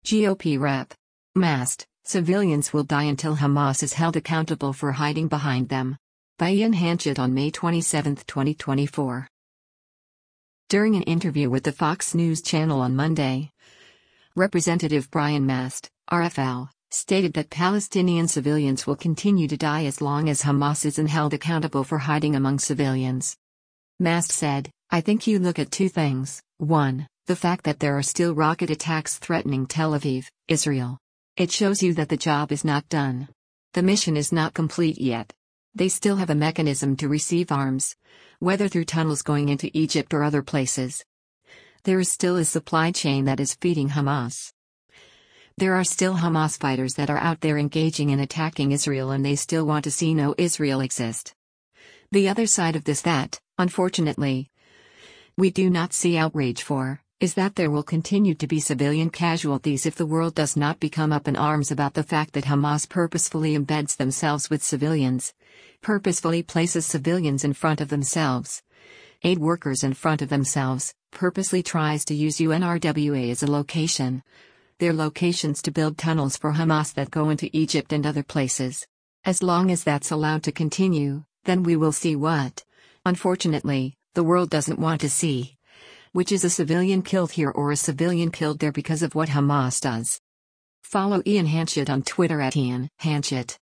GOP Rep. Mast, civilians will die until Hamas is held accountable for hiding behind them. By Ian Hanchett on May 27, 2024. During an interview with the Fox News channel on Monday, Representative Brian Mast, RFL, stated that Palestinian civilians will continue to die as long as Hamas isn't held accountable for hiding among civilians. Mast said, "I think you look at two things. One, the fact that there are still rocket attacks threatening Tel Aviv, Israel. It shows you that the job is not done. The mission is not complete yet. They still have a mechanism to receive arms, whether through tunnels going into Egypt or other places. There is still a supply chain that is feeding Hamas. There are still Hamas fighters that are out there engaging in attacking Israel, and they still want to see no Israel exist. The other side of this that, unfortunately, we do not see outrage for, is that there will continue to be civilian casualties if the world does not become up in arms about the fact that Hamas purposefully embeds themselves with civilians, purposefully places civilians in front of themselves, aid workers in front of themselves, purposely tries to use UNRWA as a location. Their locations to build tunnels for Hamas that go into Egypt and other places. As long as that's allowed to continue, then we will see what, unfortunately, the world doesn't want to see, which is a civilian killed here or a civilian killed there because of what Hamas does." Follow Ian Hanchett on Twitter at Ian Hanchett.